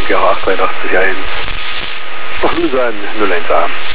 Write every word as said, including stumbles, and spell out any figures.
G H acht drei acht eins. Noch null sein, null eins A.